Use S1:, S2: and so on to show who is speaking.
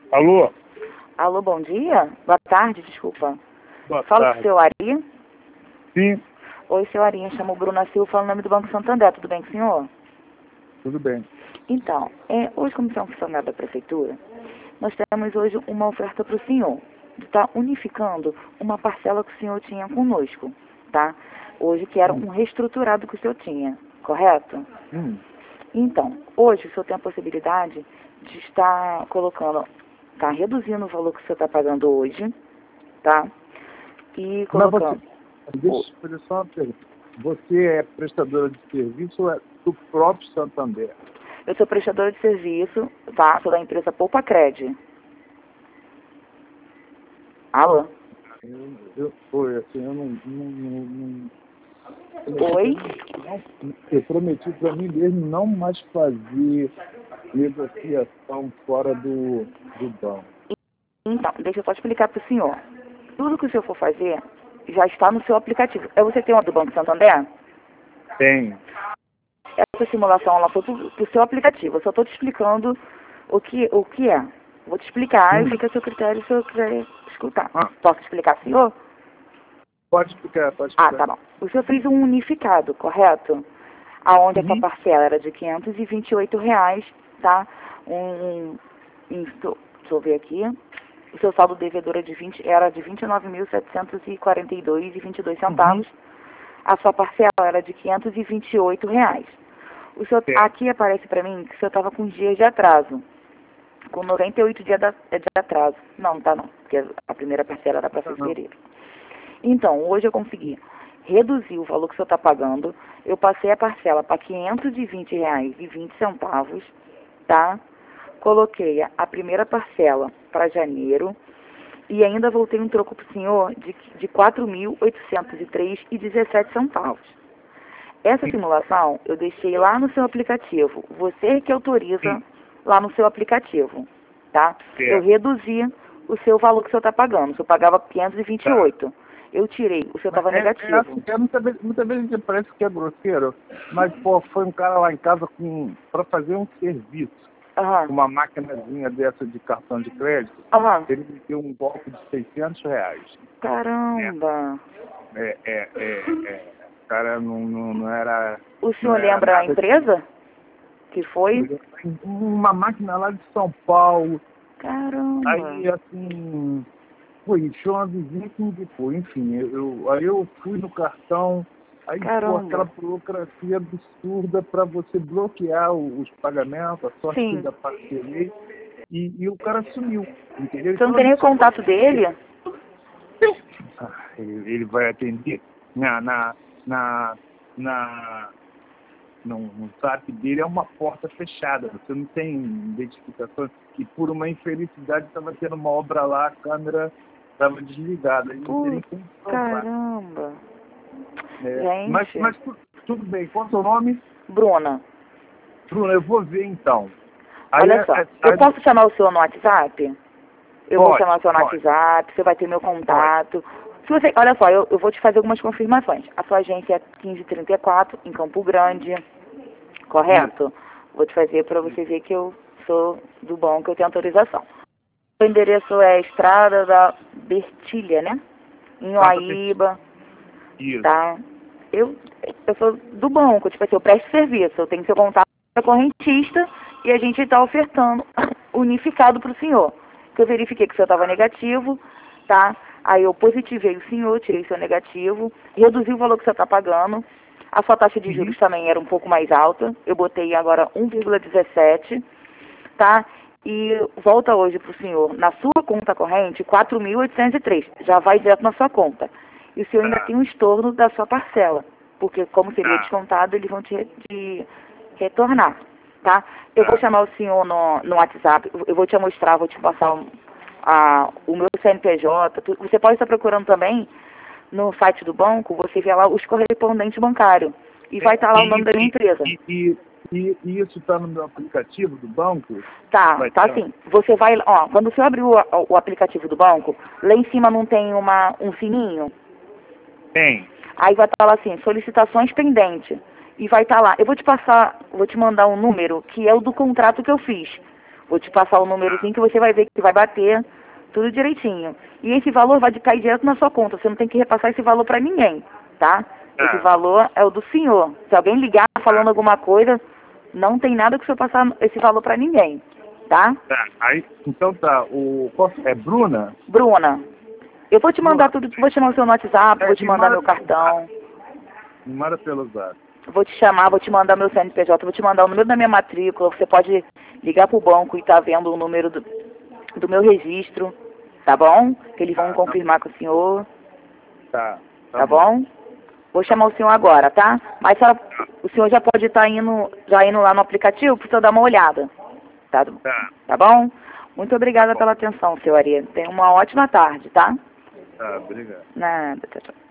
S1: Alô?
S2: Alô, bom dia? Boa tarde, desculpa.
S1: Boa
S2: Fala com o
S1: tarde.
S2: seu Ari.
S1: Sim,
S2: Oi, seu Ari, chamo Bruna Silva, falo em nome do Banco Santander, tudo bem com o senhor?
S1: tudo bem.
S2: Então, hoje, como você é um funcionário da Prefeitura, nós temos hoje uma oferta para o senhor, de estar unificando uma parcela que o senhor tinha conosco, tá? Hoje, que era um reestruturado que o senhor tinha, correto? Então, hoje o senhor tem a possibilidade de estar colocando, tá reduzindo o valor que o senhor está pagando hoje, tá? E colocando...
S1: Deixa eu fazer só uma pergunta. Você é prestadora de serviço ou é do próprio Santander?
S2: Eu sou prestadora de serviço, tá? Sou da empresa Poupa Cred. Alô?
S1: Eu
S2: Oi?
S1: eu prometi para mim mesmo não mais fazer negociação fora do banco.
S2: Então, deixa eu só explicar para o senhor. Tudo que o senhor for fazer já está no seu aplicativo. Você tem uma do Banco Santander?
S1: Tem.
S2: Essa simulação ela foi para o seu aplicativo. Eu só estou te explicando o que é. Vou te explicar e fica a seu critério se eu quiser escutar. Posso explicar, senhor?
S1: Pode explicar, pode explicar.
S2: Ah, tá bom. O senhor fez um unificado, correto? Aonde essa parcela era de R$ 528, tá? Deixa eu ver aqui. O seu saldo devedor era de R$ 29.742,22. A sua parcela era de R$ 528. O senhor, aqui aparece para mim que o senhor estava com dias de atraso. Com 98 dias de atraso. Não, tá não. Porque a primeira parcela era para fevereiro. Então, hoje eu consegui reduzir o valor que o senhor está pagando. Eu passei a parcela para R$ 520,20, tá? Coloquei a primeira parcela para janeiro e ainda voltei um troco para o senhor de R$ 4.803,17. Essa simulação eu deixei lá no seu aplicativo. Você que autoriza lá no seu aplicativo, tá? Eu reduzi o seu valor que o senhor está pagando. O senhor pagava 528. Eu tirei, o senhor estava negativo.
S1: Muitas vezes a gente parece que é grosseiro, mas foi um cara lá em casa para fazer um serviço. Uma maquinazinha dessa de cartão de crédito, ele me deu um golpe de R$ 600.
S2: Caramba!
S1: O cara não era...
S2: O senhor lembra a empresa que foi?
S1: Uma máquina lá de São Paulo.
S2: Caramba!
S1: Aí, assim... Foi uma vizinha que me indicou. Enfim, aí eu fui no cartão, aí aquela burocracia absurda para você bloquear os pagamentos, a sorte que ainda parcelei, e o cara sumiu, entendeu?
S2: Você não tem nem o contato dele?
S1: Ele vai atender no SAP dele é uma porta fechada, você não tem identificação, e por uma infelicidade estava tendo uma obra lá, a câmera estava desligada.
S2: Caramba!
S1: Gente. Mas tudo bem, qual é o seu nome?
S2: Bruna.
S1: Bruna, eu vou ver então.
S2: Olha só, eu posso chamar o senhor no WhatsApp? Eu vou chamar o senhor no WhatsApp, você vai ter meu contato. Se você, olha só, eu vou te fazer algumas confirmações. A sua agência é 1534, em Campo Grande, correto? Vou te fazer para você ver que eu sou do banco, que eu tenho autorização. O endereço é Estrada da Bertilha, né? Em Uaíba.
S1: Isso.
S2: Tá? Eu sou do banco, tipo assim, eu presto serviço, eu tenho seu contato com a correntista e a gente está ofertando unificado para o senhor. Que eu verifiquei que o senhor estava negativo, tá? Aí eu positivei o senhor, tirei o seu negativo, reduzi o valor que o senhor está pagando. A sua taxa de juros também era um pouco mais alta, eu botei agora 1,17, tá? E volta hoje para o senhor, na sua conta corrente, 4.803. Já vai direto na sua conta. E o senhor ainda tem um estorno da sua parcela. Porque como seria descontado, eles vão te retornar, tá? Eu vou chamar o senhor no WhatsApp, eu vou te mostrar, vou te passar o meu CNPJ. Você pode estar procurando também no site do banco, você vê lá os correspondentes bancários. E vai estar lá o nome da minha empresa.
S1: E isso está no meu aplicativo do banco?
S2: Tá sim. Você vai, quando você abrir o aplicativo do banco, lá em cima não tem um sininho?
S1: Tem.
S2: Aí vai estar lá assim, solicitações pendentes. E vai estar lá. Eu vou te mandar um número que é o do contrato que eu fiz. Vou te passar o númerozinho que você vai ver que vai bater tudo direitinho. E esse valor vai cair direto na sua conta. Você não tem que repassar esse valor para ninguém, tá? Esse valor é o do senhor. Se alguém ligar falando alguma coisa, não tem nada que o senhor passar esse valor para ninguém, tá?
S1: Aí, então tá. É Bruna?
S2: Bruna. Eu vou te mandar tudo, vou te chamar o seu no WhatsApp, vou te mandar meu cartão.
S1: Me manda pelo zap.
S2: Vou te chamar, vou te mandar meu CNPJ, vou te mandar o número da minha matrícula. Você pode ligar pro banco e tá vendo o número do meu registro, tá bom? Que eles vão confirmar com o senhor. Tá bom? Vou chamar o senhor agora, tá? Mas o senhor já pode estar indo lá no aplicativo para o senhor dar uma olhada. Tá bom? Muito obrigada pela atenção, senhor Ari. Tenha uma ótima tarde, tá?
S1: Obrigado.
S2: Nada, tchau, tchau.